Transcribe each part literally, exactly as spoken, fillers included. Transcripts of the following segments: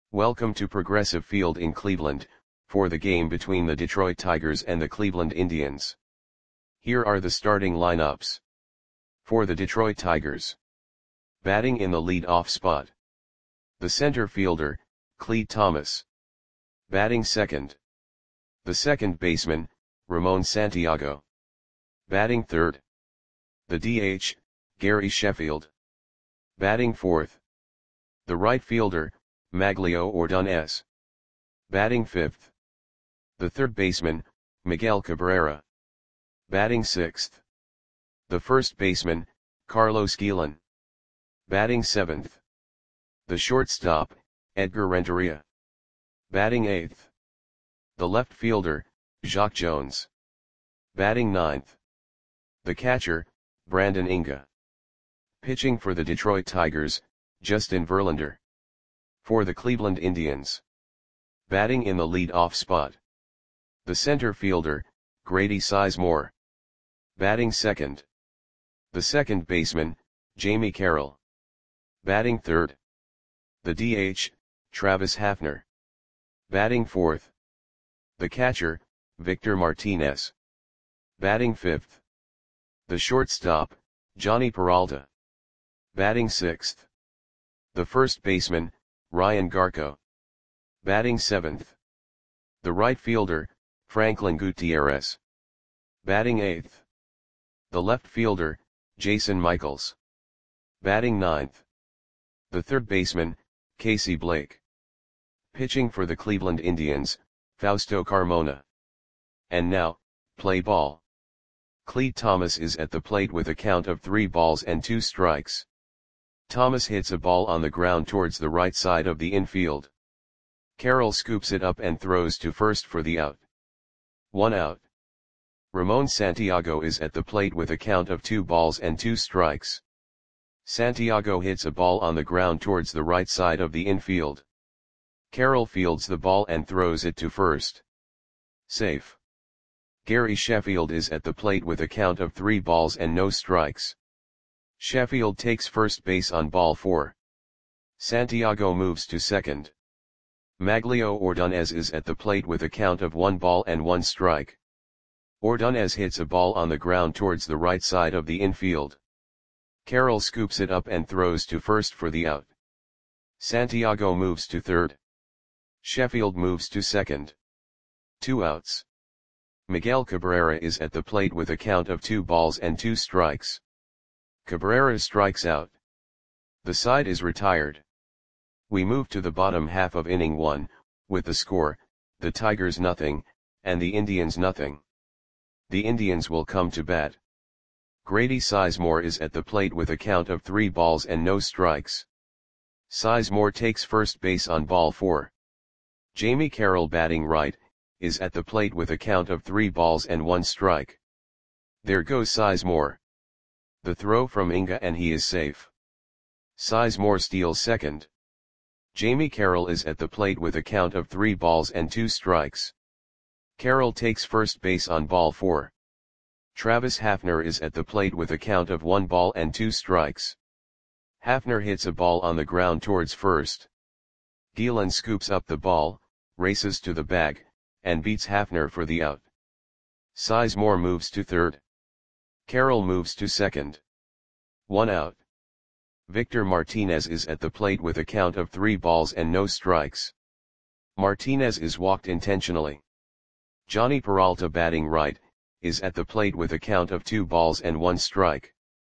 Welcome to Progressive Field in Cleveland, for the game between the Detroit Tigers and the Cleveland Indians. Here are the starting lineups. For the Detroit Tigers. Batting in the lead-off spot. The center fielder, Clete Thomas. Batting second. The second baseman, Ramon Santiago. Batting third. The D H, Gary Sheffield. Batting fourth. The right fielder, Magglio Ordonez. Batting fifth. The third baseman, Miguel Cabrera. Batting sixth. The first baseman, Carlos Guillen. Batting seventh. The shortstop, Edgar Renteria. Batting eighth. The left fielder, Jacque Jones. Batting ninth. The catcher, Brandon Inga. Pitching for the Detroit Tigers, Justin Verlander. For the Cleveland Indians. Batting in the lead-off spot. The center fielder, Grady Sizemore. Batting second. The second baseman, Jamie Carroll. Batting third. The D H, Travis Hafner. Batting fourth. The catcher, Victor Martinez. Batting fifth. The shortstop, Jhonny Peralta. Batting sixth. The first baseman, Ryan Garko. Batting seventh. The right fielder, Franklin Gutierrez. Batting eighth. The left fielder, Jason Michaels. Batting ninth. The third baseman, Casey Blake. Pitching for the Cleveland Indians, Fausto Carmona. And now, play ball. Clete Thomas is at the plate with a count of three balls and two strikes. Thomas hits a ball on the ground towards the right side of the infield. Carroll scoops it up and throws to first for the out. One out. Ramon Santiago is at the plate with a count of two balls and two strikes. Santiago hits a ball on the ground towards the right side of the infield. Carroll fields the ball and throws it to first. Safe. Gary Sheffield is at the plate with a count of three balls and no strikes. Sheffield takes first base on ball four. Santiago moves to second. Magglio Ordonez is at the plate with a count of one ball and one strike. Ordonez hits a ball on the ground towards the right side of the infield. Carroll scoops it up and throws to first for the out. Santiago moves to third. Sheffield moves to second. Two outs. Miguel Cabrera is at the plate with a count of two balls and two strikes. Cabrera strikes out. The side is retired. We move to the bottom half of inning one, with the score, the Tigers nothing, and the Indians nothing. The Indians will come to bat. Grady Sizemore is at the plate with a count of three balls and no strikes. Sizemore takes first base on ball four. Jamie Carroll, batting right, is at the plate with a count of three balls and one strike. There goes Sizemore. The throw from Inga and he is safe. Sizemore steals second. Jamie Carroll is at the plate with a count of three balls and two strikes. Carroll takes first base on ball four. Travis Hafner is at the plate with a count of one ball and two strikes. Hafner hits a ball on the ground towards first. Guillen scoops up the ball, races to the bag, and beats Hafner for the out. Sizemore moves to third. Carroll moves to second. One out. Victor Martinez is at the plate with a count of three balls and no strikes. Martinez is walked intentionally. Jhonny Peralta, batting right, is at the plate with a count of two balls and one strike.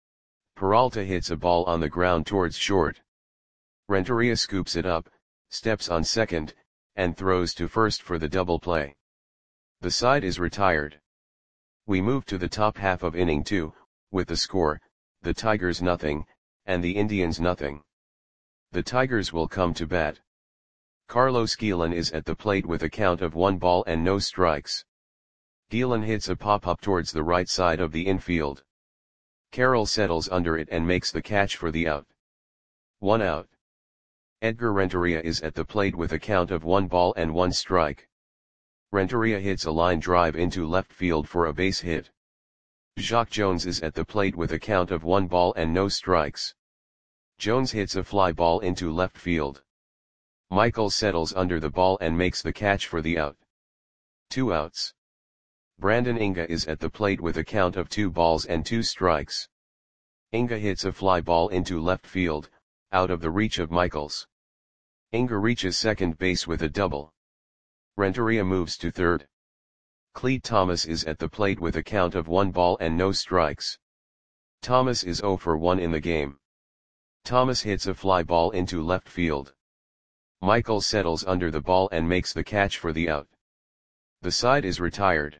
Peralta hits a ball on the ground towards short. Renteria scoops it up, steps on second, and throws to first for the double play. The side is retired. We move to the top half of inning two, with the score, the Tigers nothing, and the Indians nothing. The Tigers will come to bat. Carlos Guillen is at the plate with a count of one ball and no strikes. Guillen hits a pop-up towards the right side of the infield. Carroll settles under it and makes the catch for the out. One out. Edgar Renteria is at the plate with a count of one ball and one strike. Renteria hits a line drive into left field for a base hit. Jacque Jones is at the plate with a count of one ball and no strikes. Jones hits a fly ball into left field. Michael settles under the ball and makes the catch for the out. Two outs. Brandon Inga is at the plate with a count of two balls and two strikes. Inga hits a fly ball into left field, out of the reach of Michaels. Inga reaches second base with a double. Renteria moves to third. Clete Thomas is at the plate with a count of one ball and no strikes. Thomas is zero for one in the game. Thomas hits a fly ball into left field. Michael settles under the ball and makes the catch for the out. The side is retired.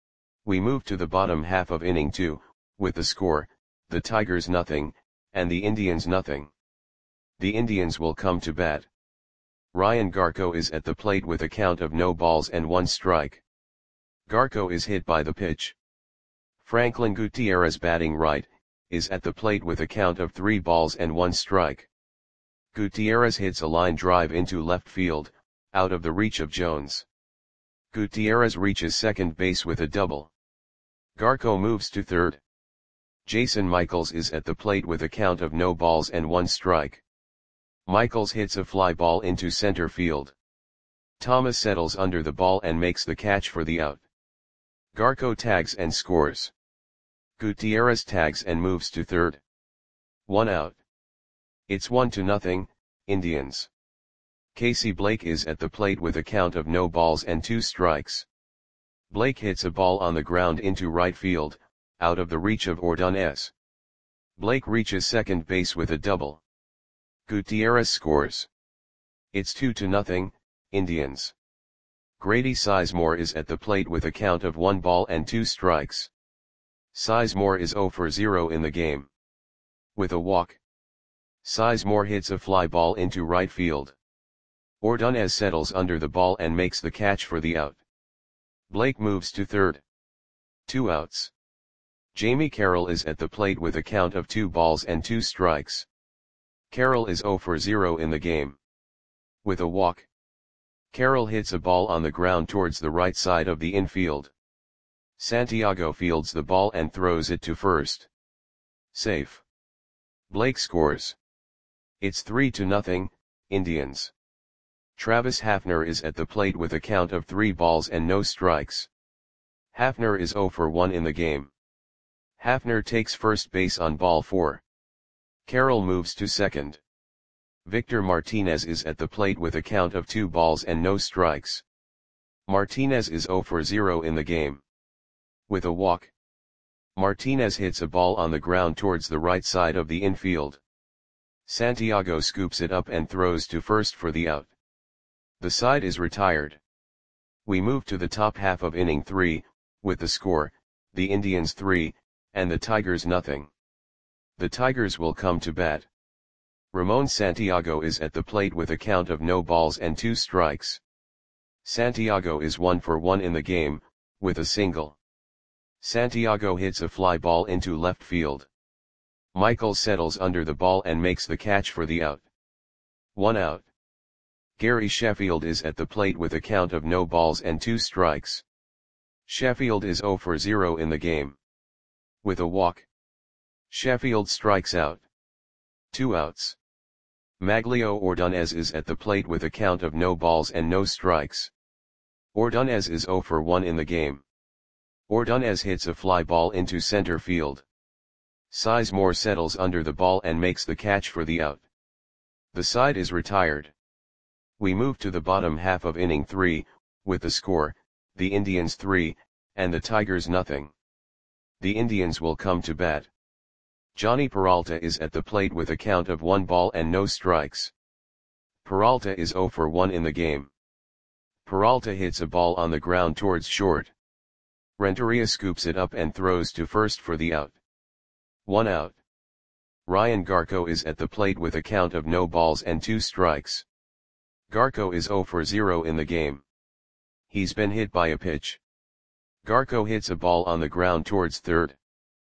We move to the bottom half of inning two, with the score, the Tigers nothing, and the Indians nothing. The Indians will come to bat. Ryan Garko is at the plate with a count of no balls and one strike. Garko is hit by the pitch. Franklin Gutierrez, batting right, is at the plate with a count of three balls and one strike. Gutierrez hits a line drive into left field, out of the reach of Jones. Gutierrez reaches second base with a double. Garko moves to third. Jason Michaels is at the plate with a count of no balls and one strike. Michaels hits a fly ball into center field. Thomas settles under the ball and makes the catch for the out. Garko tags and scores. Gutierrez tags and moves to third. One out. It's one to nothing, Indians. Casey Blake is at the plate with a count of no balls and two strikes. Blake hits a ball on the ground into right field, out of the reach of Ordonez. Blake reaches second base with a double. Gutierrez scores. It's two to nothing, Indians. Grady Sizemore is at the plate with a count of one ball and two strikes. Sizemore is zero for zero in the game. With a walk. Sizemore hits a fly ball into right field. Ordonez settles under the ball and makes the catch for the out. Blake moves to third. Two outs. Jamie Carroll is at the plate with a count of two balls and two strikes. Carroll is zero for zero in the game. With a walk. Carroll hits a ball on the ground towards the right side of the infield. Santiago fields the ball and throws it to first. Safe. Blake scores. It's three to nothing, Indians. Travis Hafner is at the plate with a count of three balls and no strikes. Hafner is zero for one in the game. Hafner takes first base on ball four. Carroll moves to second. Victor Martinez is at the plate with a count of two balls and no strikes. Martinez is zero for zero in the game. With a walk. Martinez hits a ball on the ground towards the right side of the infield. Santiago scoops it up and throws to first for the out. The side is retired. We move to the top half of inning three, with the score, the Indians three, and the Tigers nothing. The Tigers will come to bat. Ramon Santiago is at the plate with a count of no balls and two strikes. Santiago is one for one in the game, with a single. Santiago hits a fly ball into left field. Michael settles under the ball and makes the catch for the out. One out. Gary Sheffield is at the plate with a count of no balls and two strikes. Sheffield is zero for zero in the game. With a walk. Sheffield strikes out. Two outs. Maglio Ordonez is at the plate with a count of no balls and no strikes. Ordonez is zero for one in the game. Ordonez hits a fly ball into center field. Sizemore settles under the ball and makes the catch for the out. The side is retired. We move to the bottom half of inning three, with the score, the Indians three, and the Tigers nothing. The Indians will come to bat. Johnny Peralta is at the plate with a count of one ball and no strikes. Peralta is zero for one in the game. Peralta hits a ball on the ground towards short. Renteria scoops it up and throws to first for the out. One out. Ryan Garko is at the plate with a count of no balls and two strikes. Garko is zero for zero in the game. He's been hit by a pitch. Garko hits a ball on the ground towards third.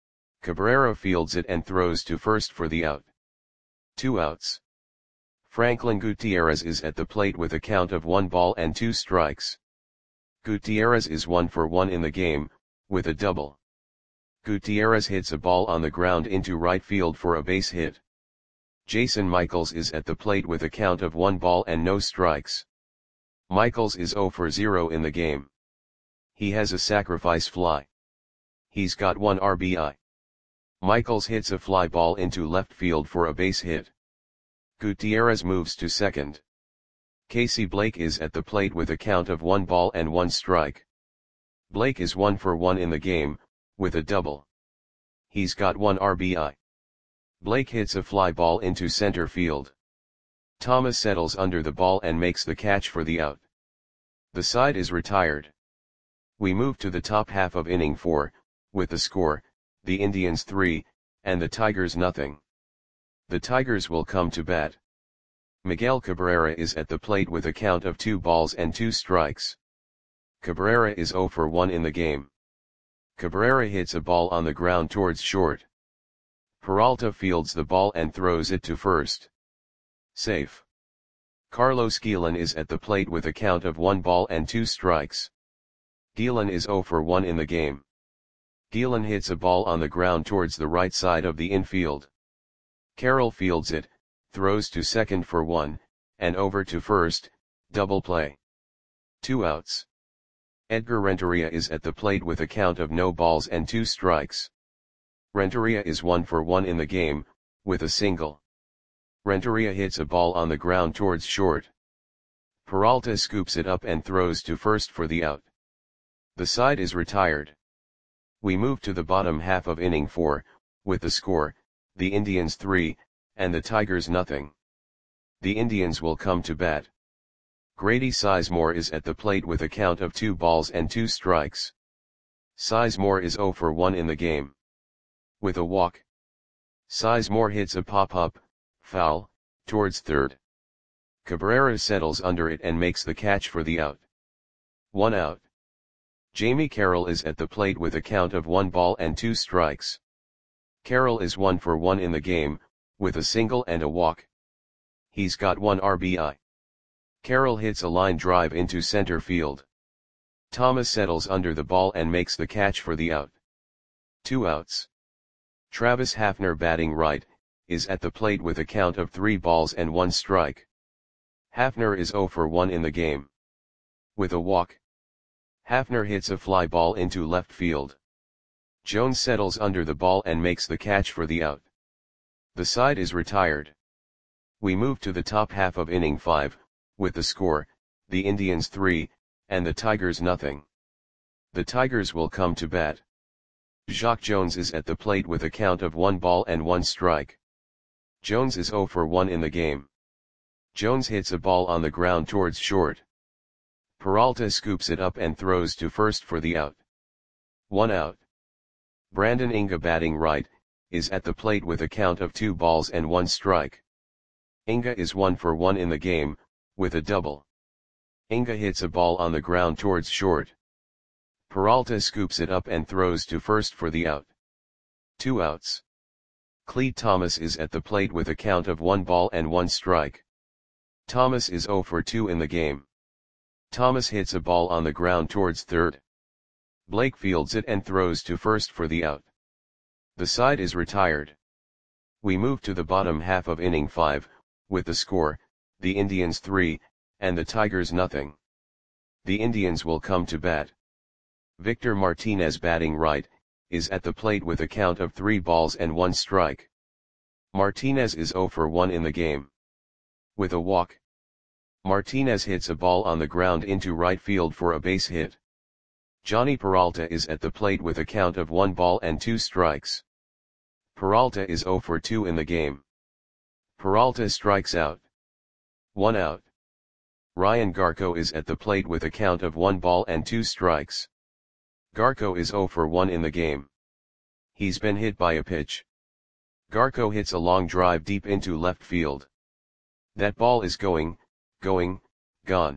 Cabrera fields it and throws to first for the out. Two outs. Franklin Gutierrez is at the plate with a count of one ball and two strikes. Gutierrez is one for one in the game, with a double. Gutierrez hits a ball on the ground into right field for a base hit. Jason Michaels is at the plate with a count of one ball and no strikes. Michaels is zero for zero in the game. He has a sacrifice fly. He's got one R B I. Michaels hits a fly ball into left field for a base hit. Gutierrez moves to second. Casey Blake is at the plate with a count of one ball and one strike. Blake is one for one in the game, with a double. He's got one R B I. Blake hits a fly ball into center field. Thomas settles under the ball and makes the catch for the out. The side is retired. We move to the top half of inning four, with the score, the Indians three, and the Tigers nothing. The Tigers will come to bat. Miguel Cabrera is at the plate with a count of two balls and two strikes. Cabrera is zero for one in the game. Cabrera hits a ball on the ground towards short. Peralta fields the ball and throws it to first. Safe. Carlos Guillen is at the plate with a count of one ball and two strikes. Guillen is zero for one in the game. Guillen hits a ball on the ground towards the right side of the infield. Carroll fields it, throws to second for one, and over to first, double play. Two outs. Edgar Renteria is at the plate with a count of no balls and two strikes. Renteria is one for one in the game, with a single. Renteria hits a ball on the ground towards short. Peralta scoops it up and throws to first for the out. The side is retired. We move to the bottom half of inning four, with the score, the Indians three, and the Tigers nothing. The Indians will come to bat. Grady Sizemore is at the plate with a count of two balls and two strikes. Sizemore is zero for one in the game. With a walk. Sizemore hits a pop-up, foul, towards third. Cabrera settles under it and makes the catch for the out. One out. Jamie Carroll is at the plate with a count of one ball and two strikes. Carroll is one for one in the game, with a single and a walk. He's got one R B I. Carroll hits a line drive into center field. Thomas settles under the ball and makes the catch for the out. Two outs. Travis Hafner, batting right, is at the plate with a count of three balls and one strike. Hafner is zero for one in the game. With a walk. Hafner hits a fly ball into left field. Jones settles under the ball and makes the catch for the out. The side is retired. We move to the top half of inning five, with the score, the Indians three, and the Tigers nothing. The Tigers will come to bat. Jacque Jones is at the plate with a count of one ball and one strike. Jones is zero for one in the game. Jones hits a ball on the ground towards short. Peralta scoops it up and throws to first for the out. One out. Brandon Inga, batting right, is at the plate with a count of two balls and one strike. Inga is one for one in the game, with a double. Inga hits a ball on the ground towards short. Peralta scoops it up and throws to first for the out. Two outs. Clete Thomas is at the plate with a count of one ball and one strike. Thomas is zero for two in the game. Thomas hits a ball on the ground towards third. Blake fields it and throws to first for the out. The side is retired. We move to the bottom half of inning five, with the score, the Indians three, and the Tigers nothing. The Indians will come to bat. Victor Martinez, batting right, is at the plate with a count of three balls and one strike. Martinez is zero for one in the game. With a walk. Martinez hits a ball on the ground into right field for a base hit. Johnny Peralta is at the plate with a count of one ball and two strikes. Peralta is zero for two in the game. Peralta strikes out. One out. Ryan Garco is at the plate with a count of one ball and two strikes. Garco is zero for one in the game. He's been hit by a pitch. Garco hits a long drive deep into left field. That ball is going, going, gone.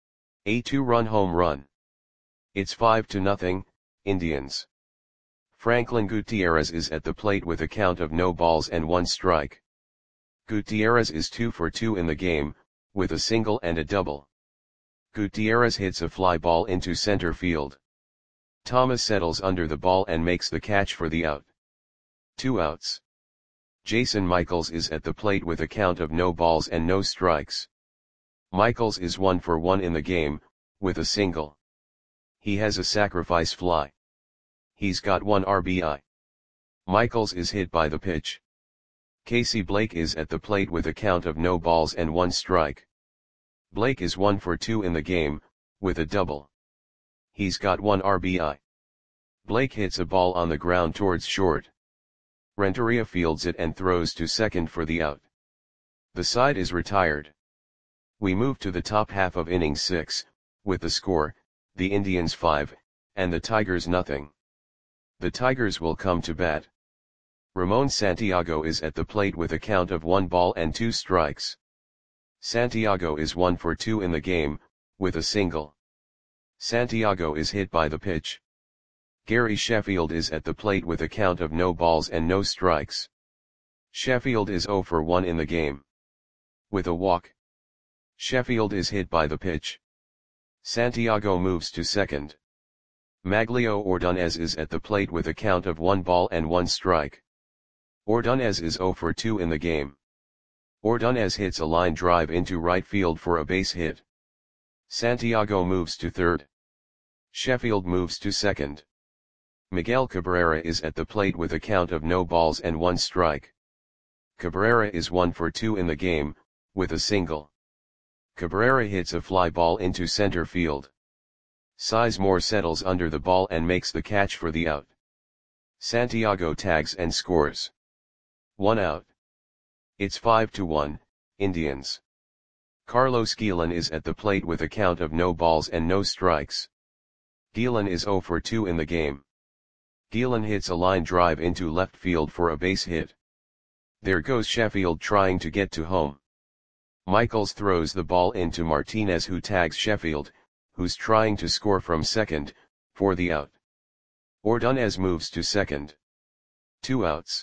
A two-run home run. It's five to nothing, Indians. Franklin Gutierrez is at the plate with a count of no balls and one strike. Gutierrez is two for two in the game, with a single and a double. Gutierrez hits a fly ball into center field. Thomas settles under the ball and makes the catch for the out. Two outs. Jason Michaels is at the plate with a count of no balls and no strikes. Michaels is one for one in the game, with a single. He has a sacrifice fly. He's got one R B I. Michaels is hit by the pitch. Casey Blake is at the plate with a count of no balls and one strike. Blake is one for two in the game, with a double. He's got one R B I. Blake hits a ball on the ground towards short. Renteria fields it and throws to second for the out. The side is retired. We move to the top half of inning six, with the score, the Indians five, and the Tigers nothing. The Tigers will come to bat. Ramon Santiago is at the plate with a count of one ball and two strikes. Santiago is one for two in the game, with a single. Santiago is hit by the pitch. Gary Sheffield is at the plate with a count of no balls and no strikes. Sheffield is zero for one in the game. With a walk. Sheffield is hit by the pitch. Santiago moves to second. Maglio Ordonez is at the plate with a count of one ball and one strike. Ordonez is zero for two in the game. Ordonez hits a line drive into right field for a base hit. Santiago moves to third. Sheffield moves to second. Miguel Cabrera is at the plate with a count of no balls and one strike. Cabrera is one for two in the game, with a single. Cabrera hits a fly ball into center field. Sizemore settles under the ball and makes the catch for the out. Santiago tags and scores. One out. It's five to one, Indians. Carlos Guillen is at the plate with a count of no balls and no strikes. Guillen is zero for two in the game. Guillen hits a line drive into left field for a base hit. There goes Sheffield trying to get to home. Michaels throws the ball into Martinez, who tags Sheffield, who's trying to score from second, for the out. Ordonez moves to second. Two outs.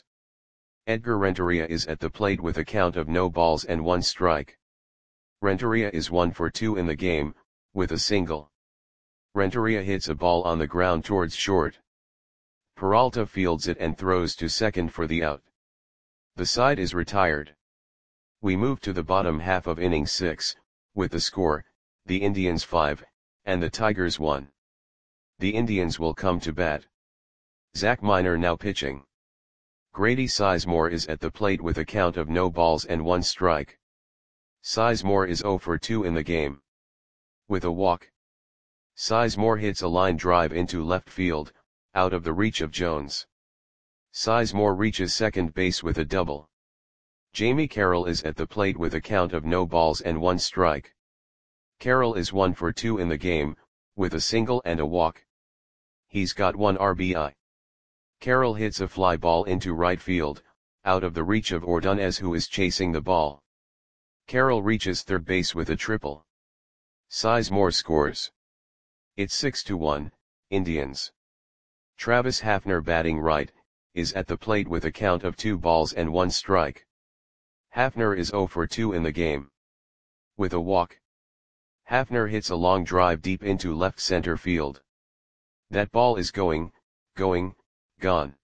Edgar Renteria is at the plate with a count of no balls and one strike. Renteria is one for two in the game, with a single. Renteria hits a ball on the ground towards short. Peralta fields it and throws to second for the out. The side is retired. We move to the bottom half of inning six, with the score, the Indians five, and the Tigers one. The Indians will come to bat. Zach Miner now pitching. Grady Sizemore is at the plate with a count of no balls and one strike. Sizemore is zero for two in the game. With a walk. Sizemore hits a line drive into left field, out of the reach of Jones. Sizemore reaches second base with a double. Jamie Carroll is at the plate with a count of no balls and one strike. Carroll is one for two in the game, with a single and a walk. He's got one R B I. Carroll hits a fly ball into right field, out of the reach of Ordonez, who is chasing the ball. Carroll reaches third base with a triple. Sizemore scores. It's six to one, Indians. Travis Hafner, batting right, is at the plate with a count of two balls and one strike. Hafner is zero for two in the game. With a walk. Hafner hits a long drive deep into left center field. That ball is going, going, gone.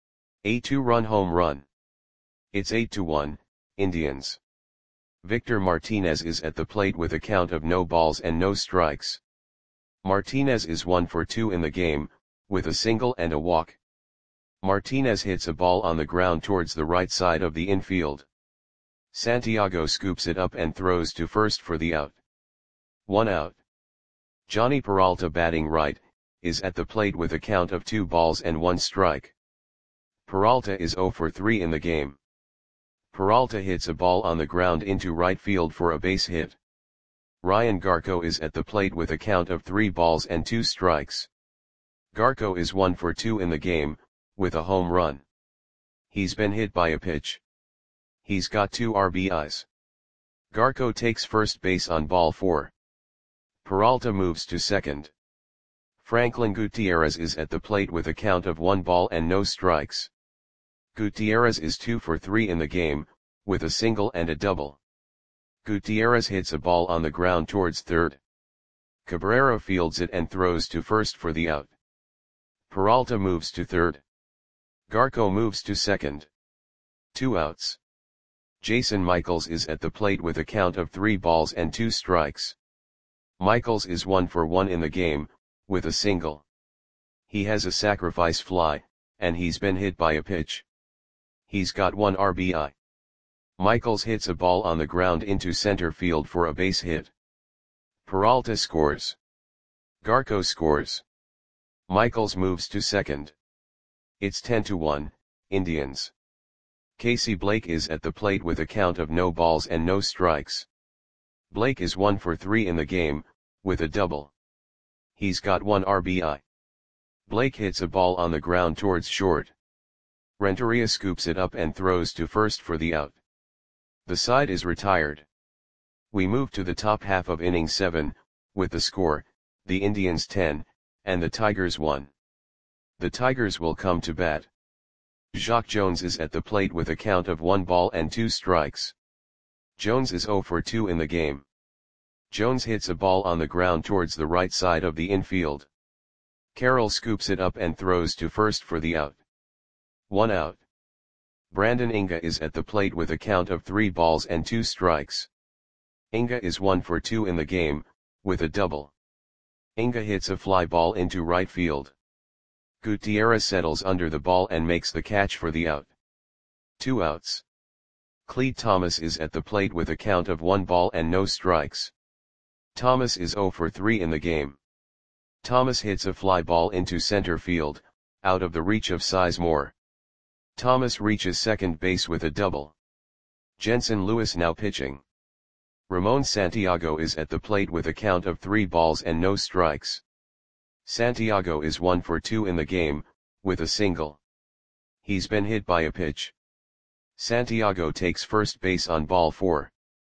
A two-run home run. It's eight to one, Indians. Victor Martinez is at the plate with a count of no balls and no strikes. Martinez is one for two in the game, with a single and a walk. Martinez hits a ball on the ground towards the right side of the infield. Santiago scoops it up and throws to first for the out. One out. Johnny Peralta, batting right, is at the plate with a count of two balls and one strike. Peralta is zero for three in the game. Peralta hits a ball on the ground into right field for a base hit. Ryan Garco is at the plate with a count of three balls and two strikes. Garco is one for two in the game, with a home run. He's been hit by a pitch. He's got two R B Is. Garco takes first base on ball four. Peralta moves to second. Franklin Gutierrez is at the plate with a count of one ball and no strikes. Gutierrez is two for three in the game, with a single and a double. Gutierrez hits a ball on the ground towards third. Cabrera fields it and throws to first for the out. Peralta moves to third. Garco moves to second. Two outs. Jason Michaels is at the plate with a count of three balls and two strikes. Michaels is one for one in the game, with a single. He has a sacrifice fly, and he's been hit by a pitch. He's got one R B I. Michaels hits a ball on the ground into center field for a base hit. Peralta scores. Garco scores. Michaels moves to second. It's ten to one, Indians. Casey Blake is at the plate with a count of no balls and no strikes. Blake is one for three in the game, with a double. He's got one R B I. Blake hits a ball on the ground towards short. Renteria scoops it up and throws to first for the out. The side is retired. We move to the top half of inning seven, with the score, the Indians ten, and the Tigers one. The Tigers will come to bat. Jacque Jones is at the plate with a count of one ball and two strikes. Jones is zero for two in the game. Jones hits a ball on the ground towards the right side of the infield. Carroll scoops it up and throws to first for the out. One out. Brandon Inga is at the plate with a count of three balls and two strikes. Inga is one for two in the game, with a double. Inga hits a fly ball into right field. Gutierrez settles under the ball and makes the catch for the out. Two outs. Clete Thomas is at the plate with a count of one ball and no strikes. Thomas is zero for three in the game. Thomas hits a fly ball into center field, out of the reach of Sizemore. Thomas reaches second base with a double. Jensen Lewis now pitching. Ramon Santiago is at the plate with a count of three balls and no strikes. Santiago is one for two in the game, with a single. He's been hit by a pitch. Santiago takes first base on ball four.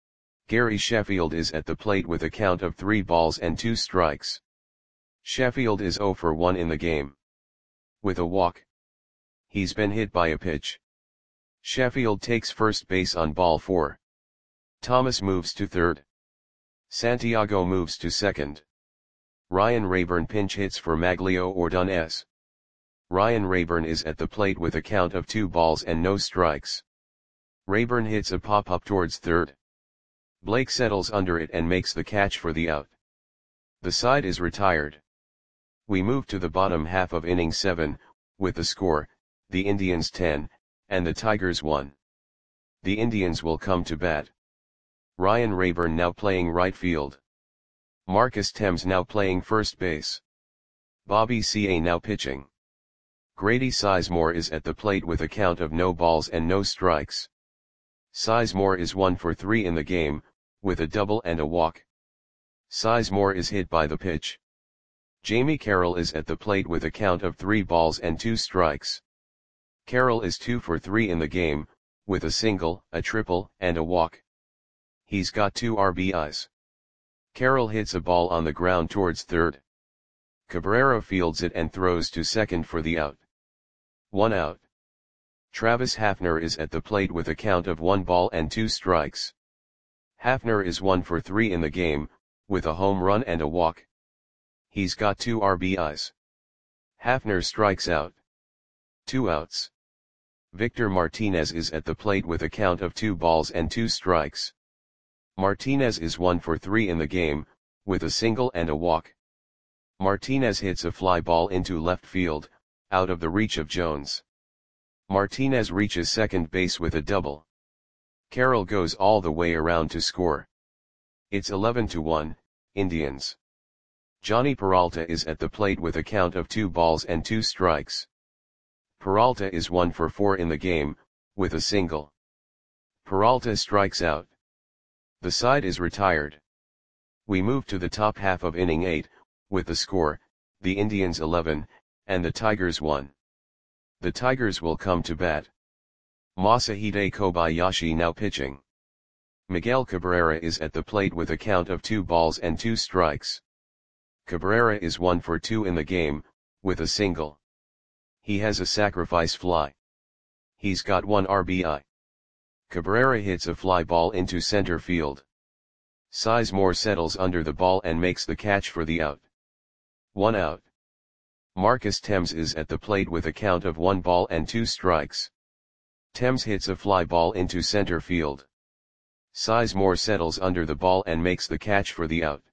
Gary Sheffield is at the plate with a count of three balls and two strikes. Sheffield is zero for one in the game. With a walk. He's been hit by a pitch. Sheffield takes first base on ball four. Thomas moves to third. Santiago moves to second. Ryan Rayburn pinch hits for Maglio Ordonez. Ryan Rayburn is at the plate with a count of two balls and no strikes. Rayburn hits a pop-up towards third. Blake settles under it and makes the catch for the out. The side is retired. We move to the bottom half of inning seven, with the score, the Indians ten, and the Tigers one. The Indians will come to bat. Ryan Rayburn now playing right field. Marcus Thames now playing first base. Bobby C A now pitching. Grady Sizemore is at the plate with a count of no balls and no strikes. Sizemore is one for three in the game, with a double and a walk. Sizemore is hit by the pitch. Jamie Carroll is at the plate with a count of three balls and two strikes. Carroll is two for three in the game, with a single, a triple, and a walk. He's got two R B Is. Carroll hits a ball on the ground towards third. Cabrera fields it and throws to second for the out. One out. Travis Hafner is at the plate with a count of one ball and two strikes. Hafner is one for three in the game, with a home run and a walk. He's got two R B Is. Hafner strikes out. Two outs. Victor Martinez is at the plate with a count of two balls and two strikes. Martinez is one for three in the game, with a single and a walk. Martinez hits a fly ball into left field, out of the reach of Jones. Martinez reaches second base with a double. Carroll goes all the way around to score. It's eleven to one, Indians. Johnny Peralta is at the plate with a count of two balls and two strikes. Peralta is one for four in the game, with a single. Peralta strikes out. The side is retired. We move to the top half of inning eight, with the score, the Indians eleven, and the Tigers one. The Tigers will come to bat. Masahide Kobayashi now pitching. Miguel Cabrera is at the plate with a count of two balls and two strikes. Cabrera is one for two in the game, with a single. He has a sacrifice fly. He's got one R B I. Cabrera hits a fly ball into center field. Sizemore settles under the ball and makes the catch for the out. One out. Marcus Thames is at the plate with a count of one ball and two strikes. Thames hits a fly ball into center field. Sizemore settles under the ball and makes the catch for the out.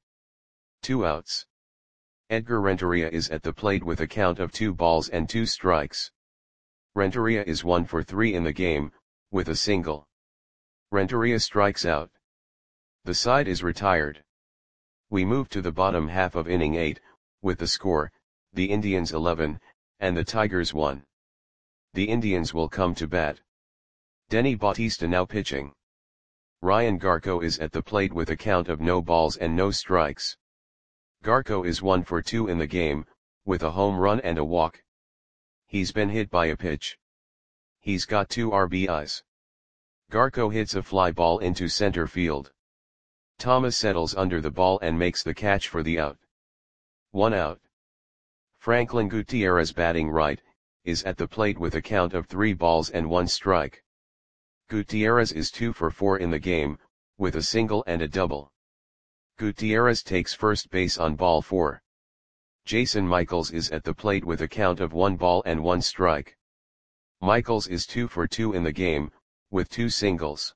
Two outs. Edgar Renteria is at the plate with a count of two balls and two strikes. Renteria is one for three in the game, with a single. Renteria strikes out. The side is retired. We move to the bottom half of inning eight, with the score, the Indians eleven, and the Tigers one. The Indians will come to bat. Denny Bautista now pitching. Ryan Garko is at the plate with a count of no balls and no strikes. Garko is one for two in the game, with a home run and a walk. He's been hit by a pitch. He's got two R B Is. Garko hits a fly ball into center field. Thomas settles under the ball and makes the catch for the out. One out. Franklin Gutierrez, batting right, is at the plate with a count of three balls and one strike. Gutierrez is two for four in the game, with a single and a double. Gutierrez takes first base on ball four. Jason Michaels is at the plate with a count of one ball and one strike. Michaels is two for two in the game, with two singles.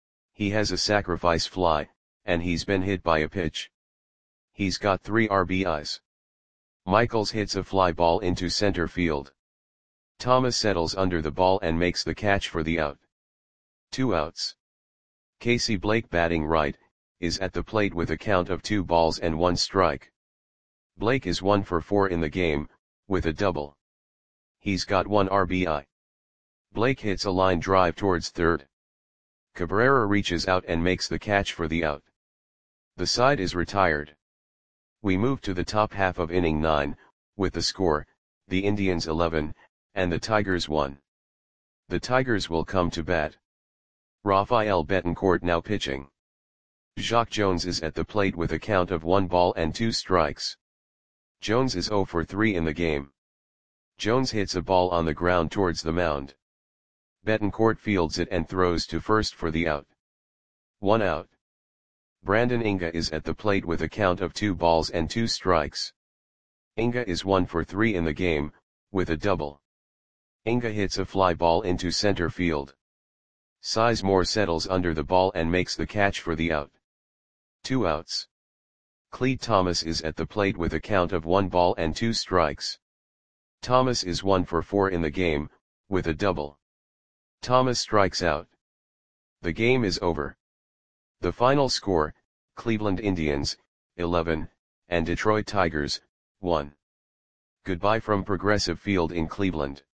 He has a sacrifice fly, and he's been hit by a pitch. He's got three R B Is. Michaels hits a fly ball into center field. Thomas settles under the ball and makes the catch for the out. Two outs. Casey Blake, batting right, is at the plate with a count of two balls and one strike. Blake is one for four in the game, with a double. He's got one R B I. Blake hits a line drive towards third. Cabrera reaches out and makes the catch for the out. The side is retired. We move to the top half of inning nine, with the score, the Indians eleven, and the Tigers one. The Tigers will come to bat. Rafael Betancourt now pitching. Jacque Jones is at the plate with a count of one ball and two strikes. Jones is zero for three in the game. Jones hits a ball on the ground towards the mound. Betancourt fields it and throws to first for the out. One out. Brandon Inga is at the plate with a count of two balls and two strikes. Inga is one for three in the game, with a double. Inga hits a fly ball into center field. Sizemore settles under the ball and makes the catch for the out. Two outs. Clete Thomas is at the plate with a count of one ball and two strikes. Thomas is one for four in the game, with a double. Thomas strikes out. The game is over. The final score, Cleveland Indians, eleven, and Detroit Tigers, one. Goodbye from Progressive Field in Cleveland.